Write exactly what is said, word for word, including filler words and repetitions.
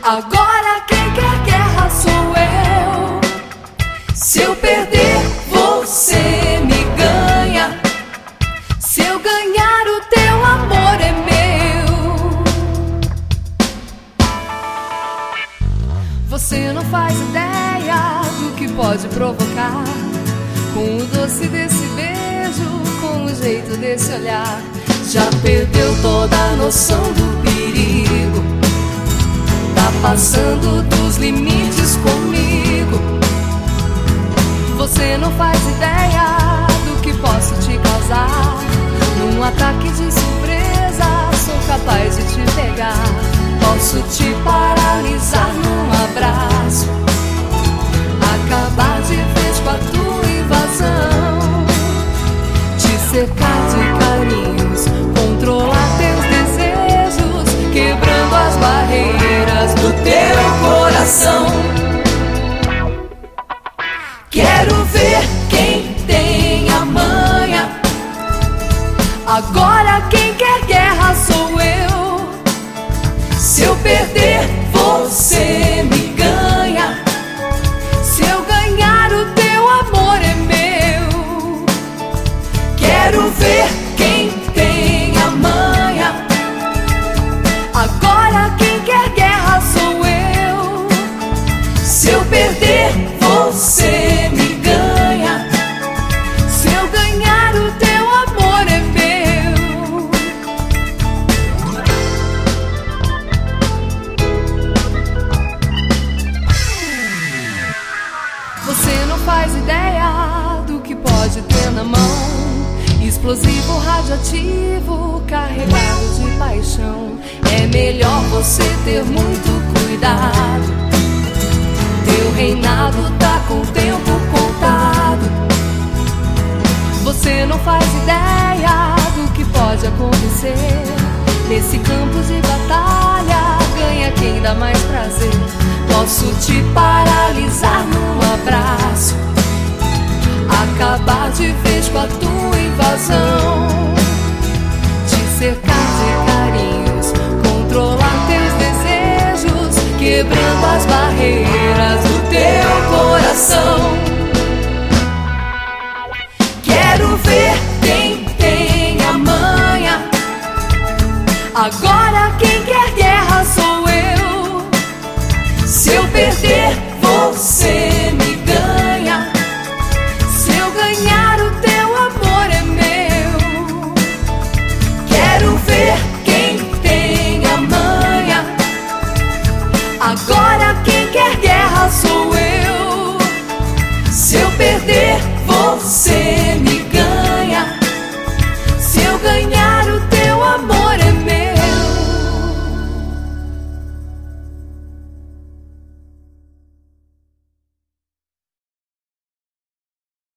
Agora quem quer guerra sou eu. Se eu perder, você me ganha. Se eu ganhar, o teu amor é meu. Você não faz ideia do que pode provocar, com o doce desse beijo, com o jeito desse olhar. Já perdeu toda a noção do perigo, tá passando dos limites comigo. Você não faz ideia do que posso te causar. Num ataque de surpresa, sou capaz de te pegar. Posso te paralisar num abraço, acabar de vez com a tua invasão, te cercar de carinhos, controlar teus desejos, quebrando as barreiras do teu coração. Quero ver quem tem a manha. Agora quem quer guerra sou eu. Se eu perder, você me ganha. Se eu ganhar, o teu amor é meu. Quero ver quem tem a manha. Agora quem quer guerra sou eu. Se eu perder, você me ganha. Se eu ganhar, o teu amor é meu. Você não faz ideia do que pode ter na mão. Explosivo radioativo, carregado de paixão. É melhor você ter muito cuidado. Teu reinado tá com o tempo contado. Você não faz ideia do que pode acontecer. Nesse campo de batalha, ganha quem dá mais prazer. Posso te paralisar num abraço, acabar de vez com a tua invasão, te cercar de carinhos, controlar teus desejos, quebrando as barreiras do teu coração. Quero ver quem tem a manha. Agora quem quer guerra sou eu. Se eu perder, você me ganha. Se eu ganhar, o teu amor é meu. Quero ver quem tem a manha. Agora quem quer guerra sou eu. Se eu perder, você